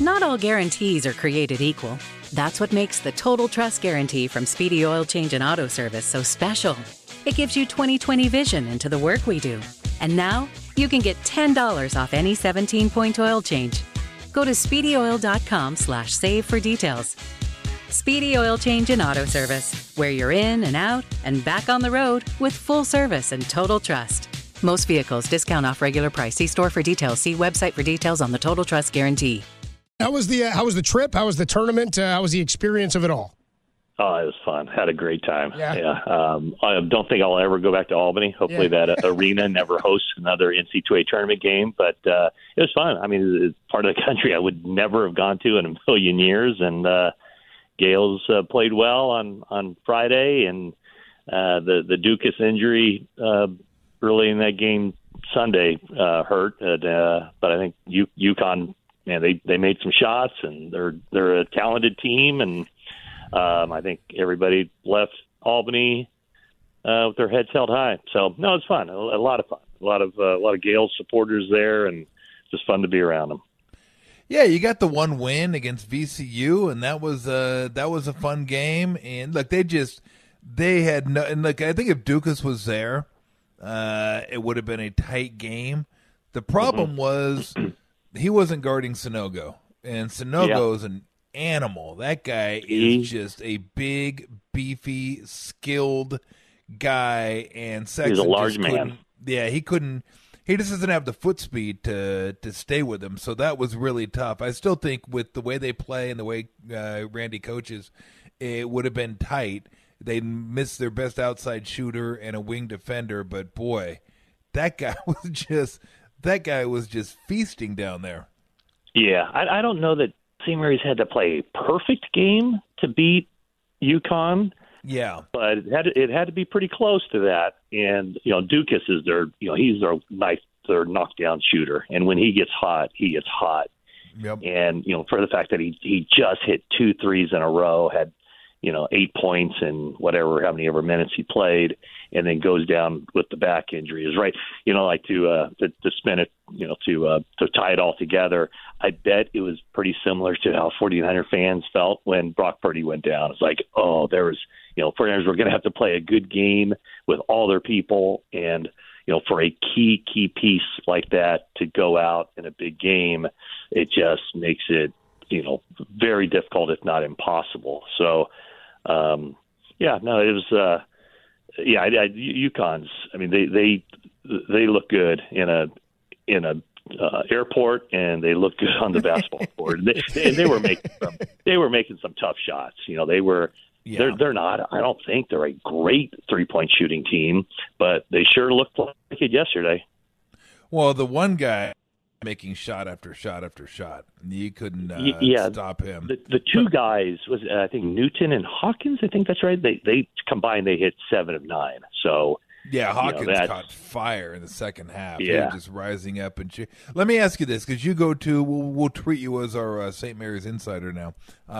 Not all guarantees are created equal. That's what makes the Total Trust Guarantee from Speedy Oil Change and Auto Service so special. It gives you 20/20 vision into the work we do. And now, you can get $10 off any 17-point oil change. Go to SpeedyOil.com/save for details. Speedy Oil Change and Auto Service, where you're in and out and back on the road with full service and total trust. Most vehicles, discount off regular price. See store for details. See website for details on the Total Trust Guarantee. How was the trip? How was the tournament? How was the experience of it all? Oh, it was fun. Had a great time. Yeah. I don't think I'll ever go back to Albany. Hopefully that arena never hosts another NC2A tournament game. But it was fun. I mean, it's part of the country I would never have gone to in a million years. And Gales played well on Friday. And the Dukas injury early in that game Sunday hurt. But I think UConn, man, they made some shots, and they're a talented team. And I think everybody left Albany with their heads held high. So no, it's fun. A lot of fun. A lot of Gales supporters there, and just fun to be around them. Yeah, you got the one win against VCU, and that was a fun game. And look, they had no. And look, I think if Dukas was there, it would have been a tight game. The problem was he wasn't guarding Sanogo, and Sanogo is an animal. That guy is just a big, beefy, skilled guy, and Sexton he's a large man. Yeah, he couldn't. He just doesn't have the foot speed to stay with him. So that was really tough. I still think with the way they play and the way Randy coaches, it would have been tight. They missed their best outside shooter and a wing defender, but boy, that guy was just feasting down there. Yeah, I don't know that St. Mary's had to play a perfect game to beat UConn. Yeah, but it had to be pretty close to that. And Dukas is he's their knockdown shooter, and when he gets hot, he gets hot. Yep. And for the fact that he just hit 2 threes in a row, had 8 points in how many ever minutes he played, and then goes down with the back injury is right. To spin it, to tie it all together. I bet it was pretty similar to how 49er fans felt when Brock Purdy went down. It's like, oh, there was, 49ers were going to have to play a good game with all their people, and for a key piece like that to go out in a big game, it just makes it very difficult, if not impossible. So. It was. UConn's. I mean, they look good in a airport, and they look good on the basketball court. They were making some tough shots. They were. Yeah. They're not. I don't think they're a great 3-point shooting team, but they sure looked like it yesterday. Well, the one guy making shot after shot after shot. You couldn't stop him. The two guys, I think Newton and Hawkins, I think that's right. They combined, they hit 7 of 9. So yeah, Hawkins caught fire in the second half. Yeah. They were just rising up and let me ask you this, because you go to, we'll treat you as our St. Mary's insider now.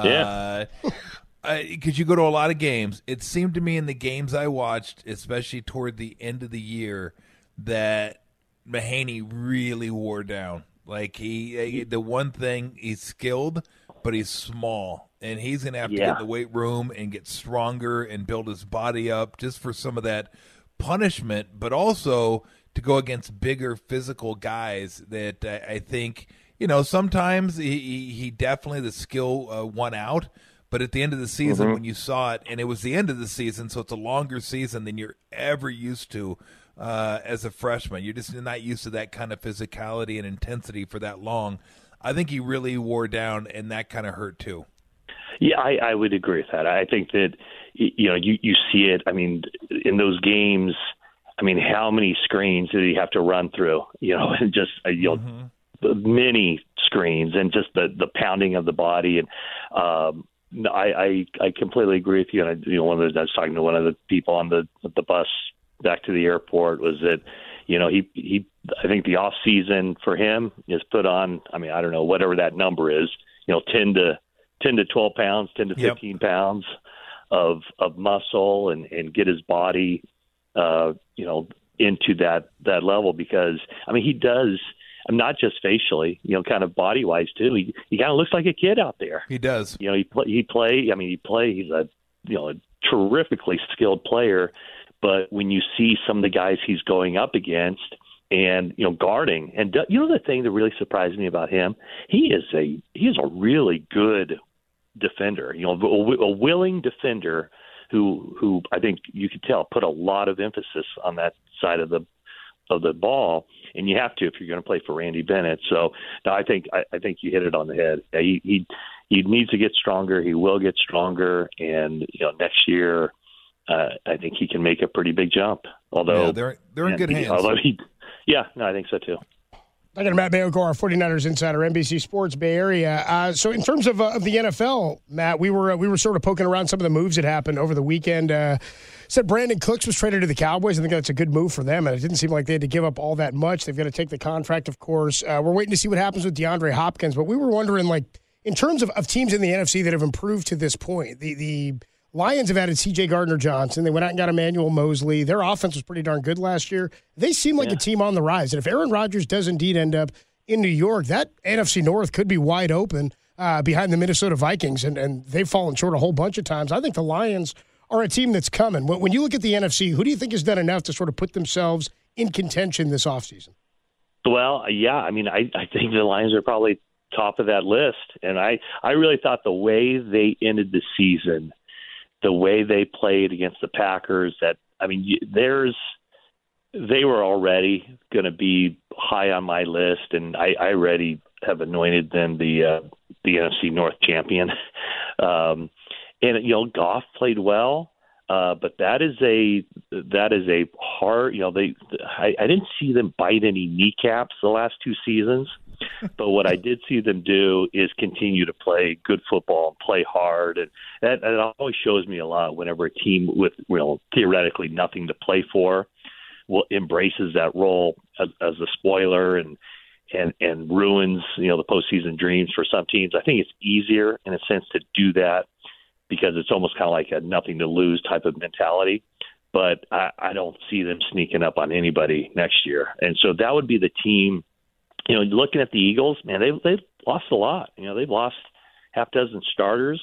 Because you go to a lot of games. It seemed to me in the games I watched, especially toward the end of the year, that Mahaney really wore down. Like the one thing, he's skilled, but he's small, and he's going to have to get in the weight room and get stronger and build his body up just for some of that punishment, but also to go against bigger physical guys that I think, sometimes he definitely, the skill won out. But at the end of the season, when you saw it, and it was the end of the season, so it's a longer season than you're ever used to as a freshman. You're just not used to that kind of physicality and intensity for that long. I think he really wore down, and that kind of hurt too. Yeah, I would agree with that. I think that, you see it, I mean, in those games, I mean, how many screens did he have to run through? And just, many screens, and just the pounding of the body. And, I completely agree with you. And I was talking to one of the people on the bus back to the airport, was that I think the off season for him is put on. I mean, I don't know, whatever that number is. 10 to 12 pounds, 10 to 15 pounds of muscle, and get his body into that level, because I mean he does. not just facially, kind of body wise too. He kind of looks like a kid out there. He does. He play. He's a a terrifically skilled player, but when you see some of the guys he's going up against and guarding, and the thing that really surprised me about him, he is a really good defender. A willing defender who I think you could tell put a lot of emphasis on that side of the ball, and you have to if you're going to play for Randy Bennett. So no, I think you hit it on the head. He needs to get stronger. He will get stronger, and next year I think he can make a pretty big jump. Although they're in good hands. I think so too. I got Matt Maiocco, our 49ers insider, NBC Sports Bay Area. So in terms of the NFL, Matt, we were sort of poking around some of the moves that happened over the weekend. Said Brandon Cooks was traded to the Cowboys. I think that's a good move for them, and it didn't seem like they had to give up all that much. They've got to take the contract, of course. We're waiting to see what happens with DeAndre Hopkins, but we were wondering, in terms of teams in the NFC that have improved to this point, the Lions have added C.J. Gardner-Johnson. They went out and got Emmanuel Mosley. Their offense was pretty darn good last year. They seem like a team on the rise. And if Aaron Rodgers does indeed end up in New York, that NFC North could be wide open behind the Minnesota Vikings, and they've fallen short a whole bunch of times. I think the Lions are a team that's coming. When you look at the NFC, who do you think has done enough to sort of put themselves in contention this offseason? Well, I think the Lions are probably top of that list. And I really thought the way they ended the season, the way they played against the Packers, they were already going to be high on my list, and I already have anointed them the NFC North champion. And Goff played well, but that is a hard. I didn't see them bite any kneecaps the last two seasons, but what I did see them do is continue to play good football and play hard, and that always shows me a lot whenever a team with theoretically nothing to play for embraces that role as a spoiler and ruins the postseason dreams for some teams. I think it's easier in a sense to do that because it's almost kind of like a nothing to lose type of mentality. But I don't see them sneaking up on anybody next year, and so that would be the team. Looking at the Eagles, man, they've lost a lot. They've lost half dozen starters.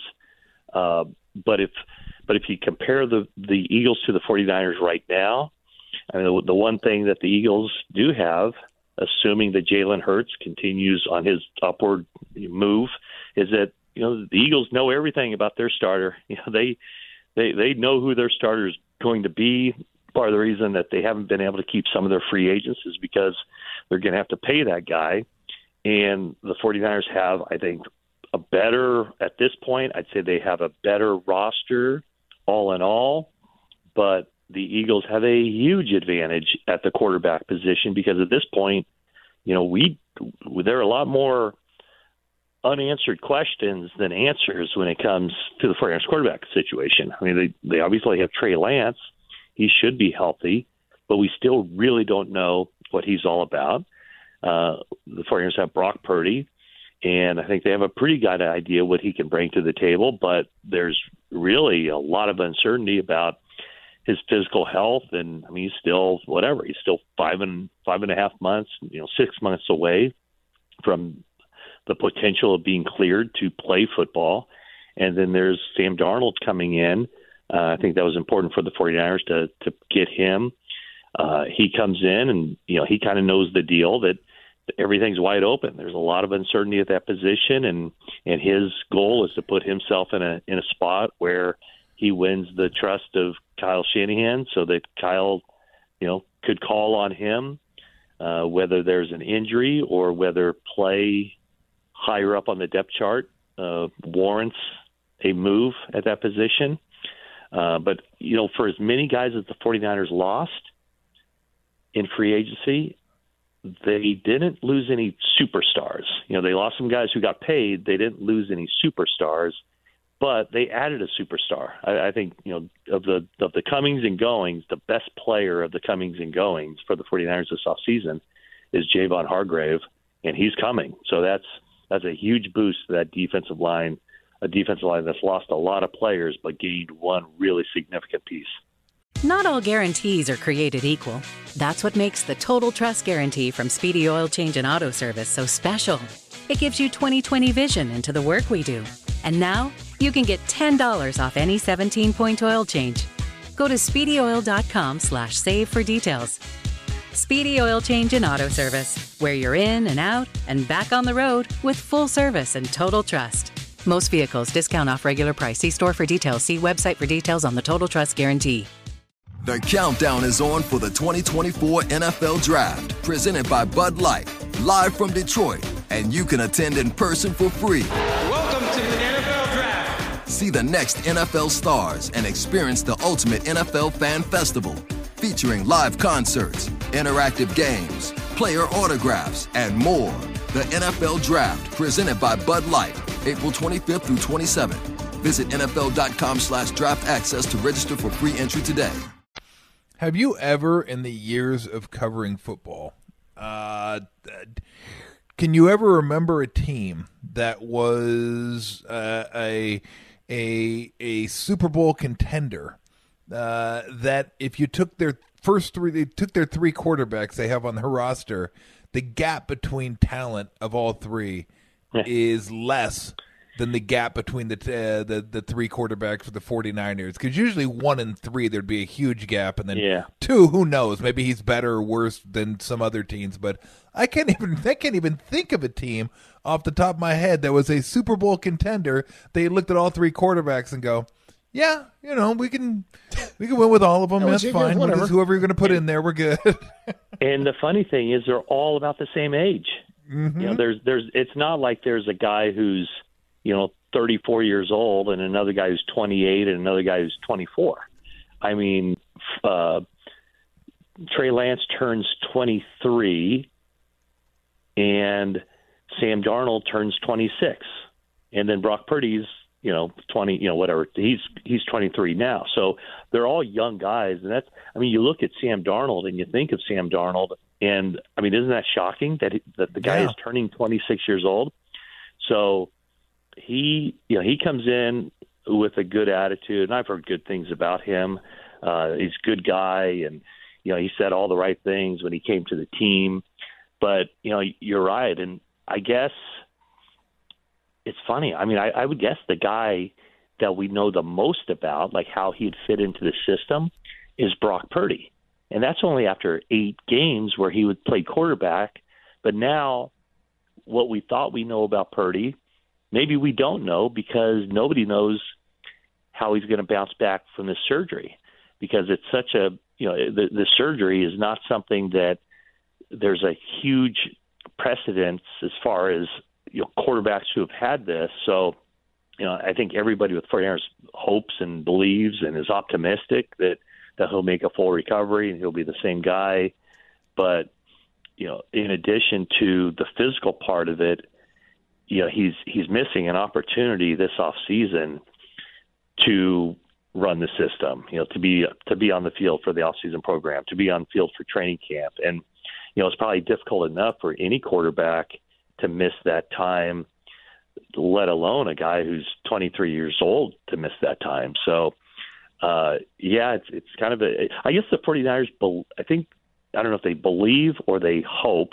But if you compare the Eagles to the 49ers right now, the one thing that the Eagles do have, assuming that Jalen Hurts continues on his upward move, is that the Eagles know everything about their starter. They know who their starter is going to be. Part of the reason that they haven't been able to keep some of their free agents is because they're going to have to pay that guy. And the 49ers have, I think, at this point, I'd say they have a better roster all in all, but the Eagles have a huge advantage at the quarterback position because at this point, there are a lot more unanswered questions than answers when it comes to the 49ers quarterback situation. They obviously have Trey Lance. He should be healthy, but we still really don't know what he's all about. The 49ers have Brock Purdy, and I think they have a pretty good idea what he can bring to the table, but there's really a lot of uncertainty about his physical health, and he's still he's still 5.5 months, 6 months away from the potential of being cleared to play football. And then there's Sam Darnold coming in. I think that was important for the 49ers to get him. He comes in and, he kind of knows the deal that everything's wide open. There's a lot of uncertainty at that position, and his goal is to put himself in a spot where he wins the trust of Kyle Shanahan so that Kyle, could call on him, whether there's an injury or whether play higher up on the depth chart warrants a move at that position. But, for as many guys as the 49ers lost in free agency, they didn't lose any superstars. They lost some guys who got paid. They didn't lose any superstars, but they added a superstar. I think, of the comings and goings, the best player of the comings and goings for the 49ers this offseason is Javon Hargrave, and he's coming. So that's a huge boost to that defensive line, a defensive line that's lost a lot of players but gained one really significant piece. Not all guarantees are created equal. That's what makes the Total Trust Guarantee from Speedy Oil Change and Auto Service so special. It gives you 20/20 vision into the work we do. And now, you can get $10 off any 17-point oil change. Go to SpeedyOil.com/save for details. Speedy Oil Change and Auto Service, where you're in and out and back on the road with full service and total trust. Most vehicles, discount off regular price. See store for details. See website for details on the Total Trust Guarantee. The countdown is on for the 2024 NFL Draft, presented by Bud Light, live from Detroit, and you can attend in person for free. Welcome to the NFL Draft. See the next NFL stars and experience the ultimate NFL Fan Festival, featuring live concerts, interactive games, player autographs, and more. The NFL Draft, presented by Bud Light, April 25th through 27th. Visit NFL.com/draft access to register for free entry today. Have you ever, in the years of covering football, can you ever remember a team that was a Super Bowl contender that if you took their three quarterbacks they have on their roster, the gap between talent of all three is less than the gap between the three quarterbacks for the 49ers? Because usually 1 and 3 there'd be a huge gap, and then 2, who knows, maybe he's better or worse than some other teams. But I can't even think of a team off the top of my head that was a Super Bowl contender. They looked at all three quarterbacks and go, yeah, we can win with all of them. That's fine. Whoever you're going to put in there, we're good. And the funny thing is, they're all about the same age. Mm-hmm. It's not like there's a guy who's 34 years old and another guy who's 28 and another guy who's 24. I mean, Trey Lance turns 23 and Sam Darnold turns 26. And then Brock Purdy's, 20, whatever. He's 23 now. So they're all young guys. And you look at Sam Darnold and you think of Sam Darnold, and isn't that shocking that the guy is turning 26 years old? So he comes in with a good attitude, and I've heard good things about him. He's a good guy, and he said all the right things when he came to the team. But you're right, and I guess it's funny. I would guess the guy that we know the most about, like how he'd fit into the system, is Brock Purdy, and that's only after 8 games where he would play quarterback. But now, what we thought we know about Purdy, maybe we don't know, because nobody knows how he's going to bounce back from this surgery, because it's such a, the surgery is not something that there's a huge precedence as far as, quarterbacks who have had this. So, I think everybody with 49ers hopes and believes and is optimistic that he'll make a full recovery and he'll be the same guy. But, in addition to the physical part of it, he's missing an opportunity this offseason to run the system, to be on the field for the offseason program, to be on the field for training camp. And, it's probably difficult enough for any quarterback to miss that time, let alone a guy who's 23 years old to miss that time. So, it's kind of I guess the 49ers, I don't know if they believe or they hope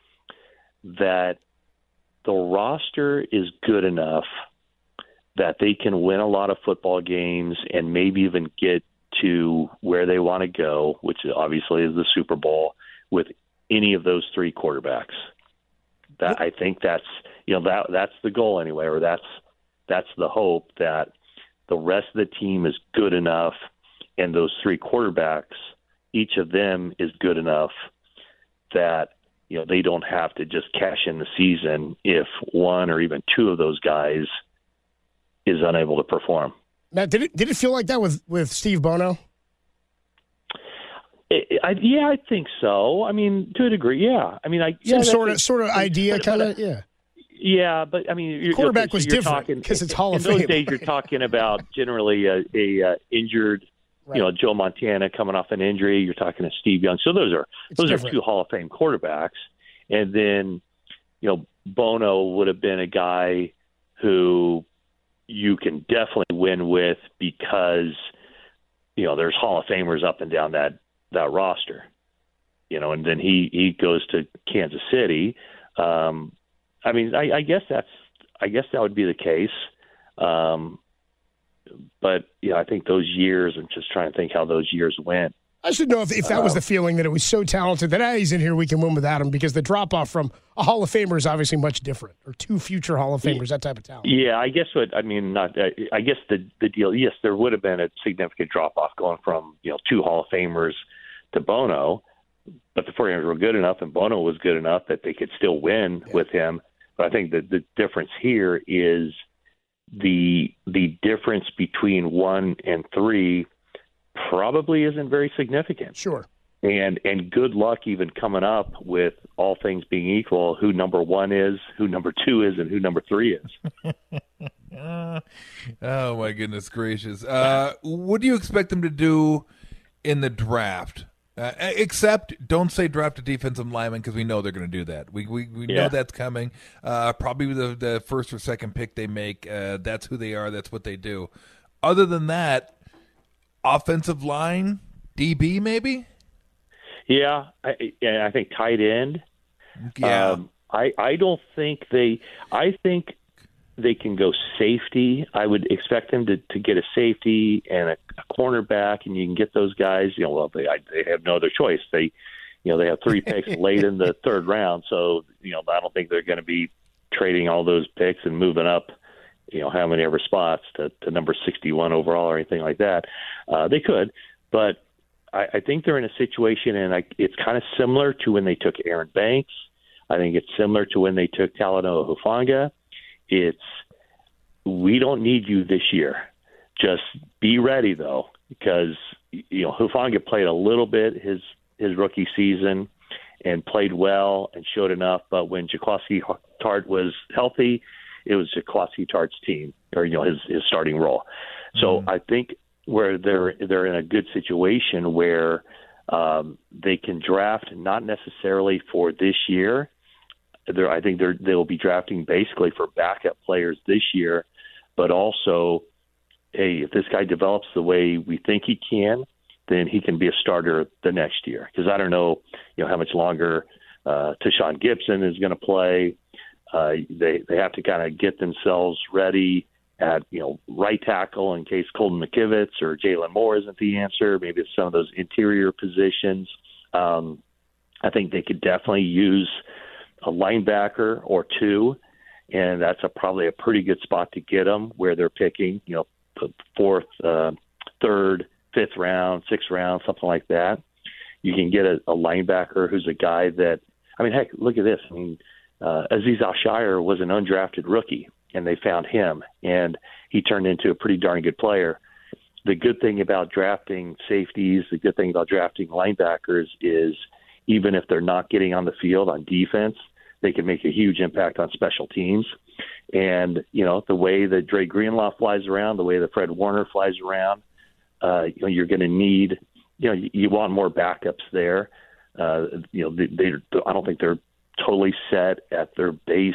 that the roster is good enough that they can win a lot of football games and maybe even get to where they want to go, which obviously is the Super Bowl, with any of those 3 quarterbacks. That I think that's that's the goal anyway, or that's the hope, that the rest of the team is good enough, and those 3 quarterbacks, each of them is good enough that they don't have to just cash in the season if 1 or even 2 of those guys is unable to perform. Matt, did it feel like that with Steve Bono? I think so. To a degree, yeah. Sort of idea, kind of, yeah. Yeah, but quarterback was different because it's Hall of Fame. In those days, you're talking about generally a injured, Joe Montana coming off an injury. You're talking to Steve Young. So those are 2 Hall of Fame quarterbacks. And then, Bono would have been a guy who you can definitely win with, because there's Hall of Famers up and down that roster, and then he goes to Kansas City. I guess that would be the case. But I think those years, I'm just trying to think how those years went. I should know if that was the feeling, that it was so talented that he's in here, we can win without him, because the drop-off from a Hall of Famer is obviously much different, or two future Hall of Famers, that type of talent. Yeah, I guess I guess the deal, yes, there would have been a significant drop-off going from, two Hall of Famers to Bono, but the 49ers were good enough and Bono was good enough that they could still win with him. But I think that the difference here is the difference between 1 and 3 probably isn't very significant. Sure. And good luck even coming up with, all things being equal, who number 1 is, who number 2 is, and who number 3 is. Oh, my goodness gracious. What do you expect them to do in the draft? Except don't say draft a defensive lineman, because we know they're going to do that. We know that's coming. Probably the first or second pick they make, that's who they are. That's what they do. Other than that, offensive line, DB maybe? Yeah, I think tight end. Yeah. I don't think I think they can go safety. I would expect them to get a safety and a cornerback, and you can get those guys. They have no other choice. They have 3 picks late in the 3rd round, so I don't think they're going to be trading all those picks and moving up, how many ever spots to number 61 overall or anything like that. They could, but I think they're in a situation, and it's kind of similar to when they took Aaron Banks. I think it's similar to when they took Talanoa Hufanga. We don't need you this year. Just be ready, though, because Hufanga played a little bit his rookie season and played well and showed enough. But when Jaquiski Tartt was healthy, it was Jaquiski Tartt's team, or his starting role. So I think where they're in a good situation where they can draft, not necessarily for this year. I think they'll be drafting basically for backup players this year, but also, hey, if this guy develops the way we think he can, then he can be a starter the next year. Because I don't know, how much longer Tashawn Gibson is going to play. They have to kind of get themselves ready at right tackle in case Colton McKivitz or Jalen Moore isn't the answer. Maybe it's some of those interior positions. I think they could definitely use a linebacker or 2, and that's probably a pretty good spot to get them, where they're picking, 4th, 3rd, 5th round, 6th round, something like that. You can get a linebacker who's a guy that, heck, look at this. Azeez Al-Shire was an undrafted rookie, and they found him, and he turned into a pretty darn good player. The good thing about drafting safeties, the good thing about drafting linebackers is, even if they're not getting on the field on defense, they can make a huge impact on special teams. And, the way that Dre Greenlaw flies around, the way that Fred Warner flies around, you're going to need, you want more backups there. I don't think they're totally set at their base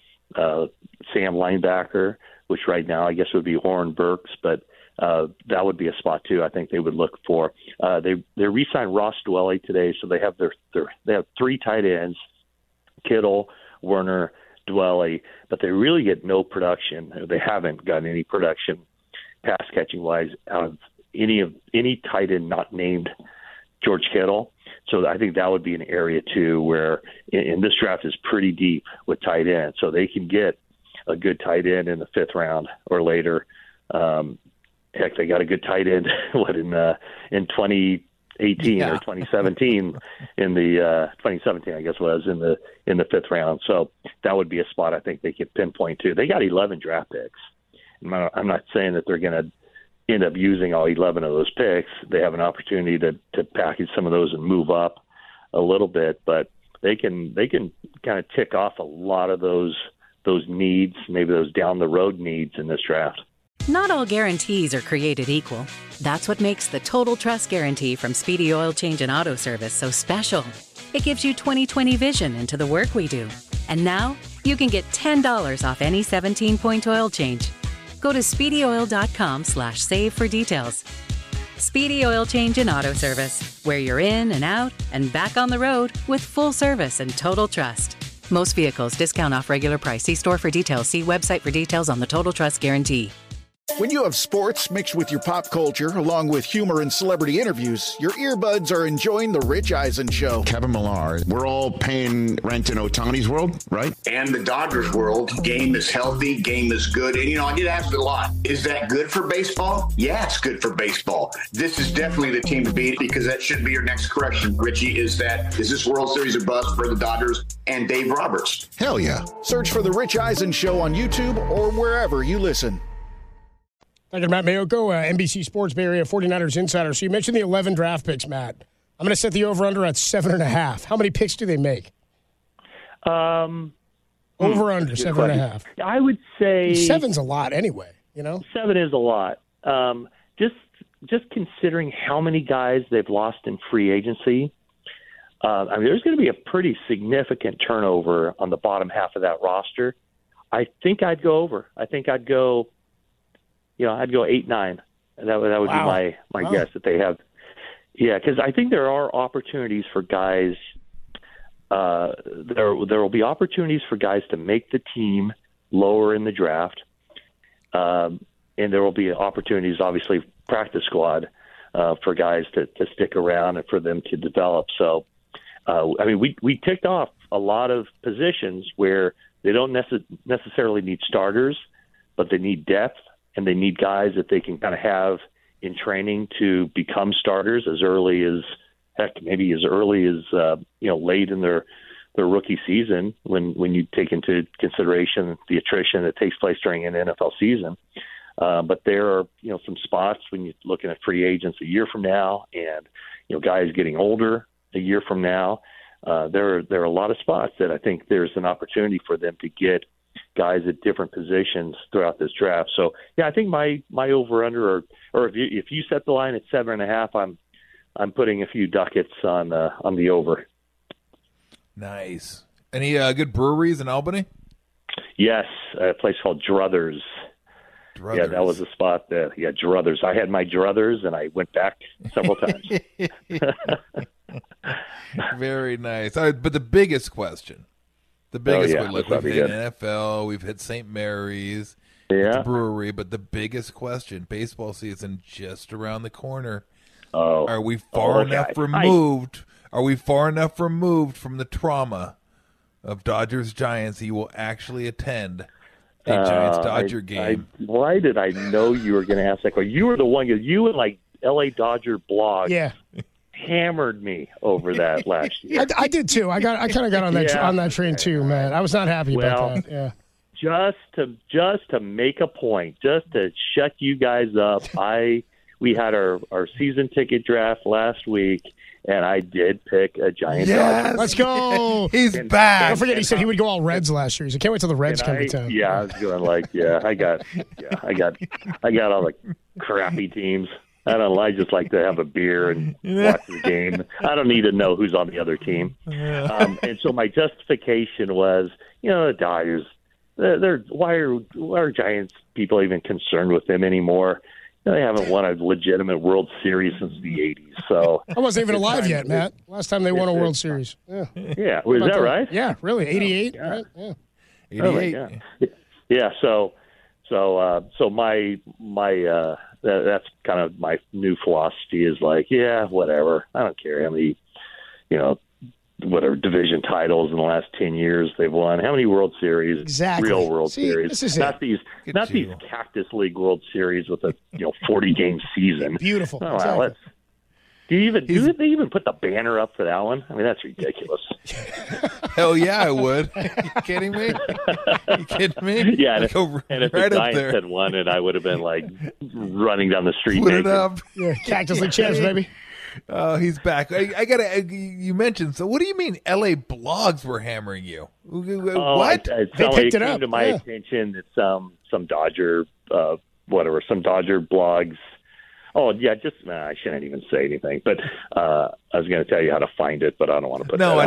Sam linebacker, which right now I guess would be Warren Burks, but that would be a spot too. I think they would look for. They re-signed Ross Dwelley today, so they have they have 3 tight ends: Kittle, Werner, Dwelley, but they really get no production. They haven't gotten any production pass catching wise out of any tight end not named George Kittle. So I think that would be an area too where, in this draft is pretty deep with tight end, so they can get a good tight end in the 5th round or later. Heck, they got a good tight end in 2018 or 2017 in the 2017, I guess it was in the 5th round. So that would be a spot I think they could pinpoint to. They got 11 draft picks. I'm not saying that they're going to end up using all 11 of those picks. They have an opportunity to package some of those and move up a little bit, but they can kind of tick off a lot of those needs, maybe those down the road needs in this draft. Not all guarantees are created equal. That's what makes the Total Trust Guarantee from Speedy Oil Change and Auto Service so special. It gives you 20/20 vision into the work we do. And now you can get $10 off any 17-point oil change. Go to speedyoil.com/save for details. Speedy Oil Change and Auto Service, where you're in and out and back on the road with full service and total trust. Most vehicles discount off regular price. See store for details. See website for details on the Total Trust Guarantee. When you have sports mixed with your pop culture, along with humor and celebrity interviews, your earbuds are enjoying The Rich Eisen Show. Kevin Millar, we're all paying rent in Ohtani's world, right? And the Dodgers world. Game is healthy, game is good. And, I get asked a lot, is that good for baseball? Yeah, it's good for baseball. This is definitely the team to beat, because that should be your next correction, Richie, is this World Series a bust for the Dodgers and Dave Roberts? Hell yeah. Search for The Rich Eisen Show on YouTube or wherever you listen. Thank you, Matt Mayoko, NBC Sports Bay Area 49ers insider. So you mentioned the 11 draft picks, Matt. I'm going to set the over-under at 7.5. How many picks do they make? Over-under, 7.5. I would say 7's a lot anyway, 7 is a lot. Just considering how many guys they've lost in free agency, there's going to be a pretty significant turnover on the bottom half of that roster. I think I'd go over. I think I'd go 8-9. That would be my guess that they have. Yeah, because I think there are opportunities for guys. There will be opportunities for guys to make the team lower in the draft, and there will be opportunities, obviously, practice squad for guys to stick around and for them to develop. So, we ticked off a lot of positions where they don't necessarily need starters, but they need depth. And they need guys that they can kind of have in training to become starters as early as late in their rookie season when you take into consideration the attrition that takes place during an NFL season. But there are some spots when you're looking at free agents a year from now, and guys getting older a year from now. There are a lot of spots that I think there's an opportunity for them to get guys at different positions throughout this draft. So I think my over under, or if you set the line at 7.5, I'm putting a few ducats on the over. Nice. Any good breweries in Albany? Yes, a place called Druthers. Yeah, that was a spot that Druthers. I had my Druthers and I went back several times. Very nice. All right, but the biggest question. The biggest one. Look, we've hit good. NFL, we've hit St. Mary's, the brewery, but the biggest question, baseball season just around the corner. Oh, are we far enough removed? Are we far enough removed from the trauma of Dodgers-Giants that you will actually attend a Giants-Dodger game? Why did I know you were going to ask that question? You were the one, you and LA Dodger blog. Yeah. Hammered me over that last year. I did too. I kind of got on that on that train too, man. I was not happy about that. Yeah. Just to make a point, just to shut you guys up. We had our season ticket draft last week, and I did pick a Giants. Yes, let's go. He's back. Don't forget, he said he would go all Reds last year. He said, can't wait till the Reds come to town. Yeah, I was going I got all the crappy teams. I just like to have a beer and watch the game. I don't need to know who's on the other team. And so my justification was, the Dodgers, why are Giants people even concerned with them anymore? They haven't won a legitimate World Series since the 80s. So I wasn't even alive yet, Matt. Last time they won a World Series. Yeah. Was that right? Yeah, really. 88, right? Yeah. 88. Yeah. So my that's kind of my new philosophy is whatever. I don't care how many, whatever division titles in the last 10 years they've won. How many World Series? Exactly. Real World Series. This is not these Cactus League World Series with a 40-game season. Beautiful. Oh, exactly. Do they even put the banner up for that one? I mean, that's ridiculous. Hell yeah, I would. Are you kidding me? Yeah, and if the Giants had won it, I would have been running down the street. Put it up. Yeah, Cactus League champs, baby. Oh, he's back. I gotta. You mentioned. So, what do you mean? LA blogs were hammering you? What? They picked it up. It came to my attention that some Dodger, some Dodger blogs. Oh yeah, I shouldn't even say anything. But I was going to tell you how to find it, but I don't want to put. No.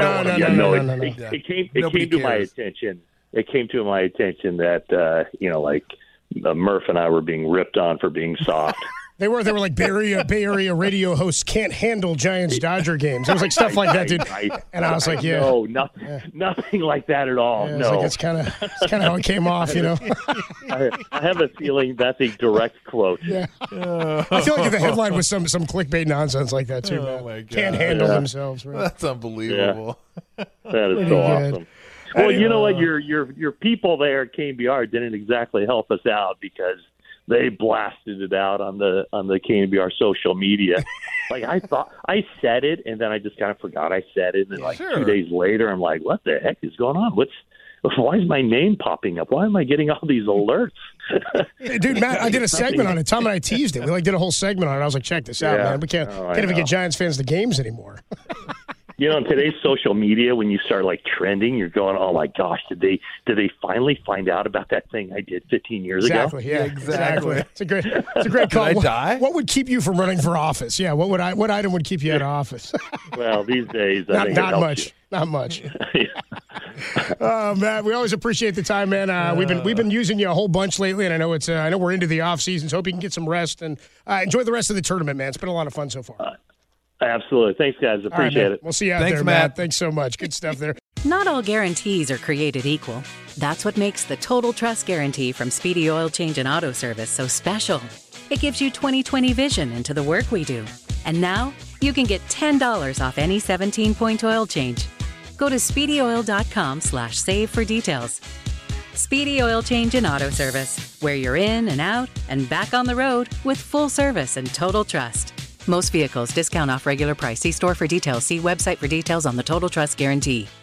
It came to my attention. It came to my attention that Murph and I were being ripped on for being soft. They were like Bay Area radio hosts can't handle Giants-Dodger games. It was like stuff like that, dude. And I was like, yeah. No, nothing like that at all. Yeah, no. Like it's kind of how it came off, you know. I have a feeling that's a direct quote. Yeah. I feel like the headline was some clickbait nonsense like that, too, man. My God. Can't handle themselves. Right? That's unbelievable. Yeah. That is so awesome. Well, you know what? Your people there at KNBR didn't exactly help us out because they blasted it out on the KNBR social media. Like I thought I said it, and then I just kind of forgot I said it. And then 2 days later, I'm like, "What the heck is going on? Why is my name popping up? Why am I getting all these alerts?" Dude, Matt, I did a segment on it. Tom and I teased it. We did a whole segment on it. I was like, "Check this out, man. We can't even get Giants fans to games anymore." You know, in today's social media, when you start trending, you're going, "Oh my gosh, did they finally find out about that thing I did 15 years ago?" Exactly. It's a great call. Did I die? What would keep you from running for office? Yeah, what item would keep you out of office? Well, these days, not much. Not much. Matt, we always appreciate the time, man. We've been using you a whole bunch lately, and I know we're into the off season, so hope you can get some rest and enjoy the rest of the tournament, man. It's been a lot of fun so far. Absolutely. Thanks, guys. Appreciate it. We'll see you out there, Matt. Thanks so much. Good stuff there. Not all guarantees are created equal. That's what makes the Total Trust Guarantee from Speedy Oil Change and Auto Service so special. It gives you 20/20 vision into the work we do. And now you can get $10 off any 17-point oil change. Go to SpeedyOil.com/save for details. Speedy Oil Change and Auto Service, where you're in and out and back on the road with full service and total trust. Most vehicles discount off regular price. See store for details. See website for details on the Total Trust Guarantee.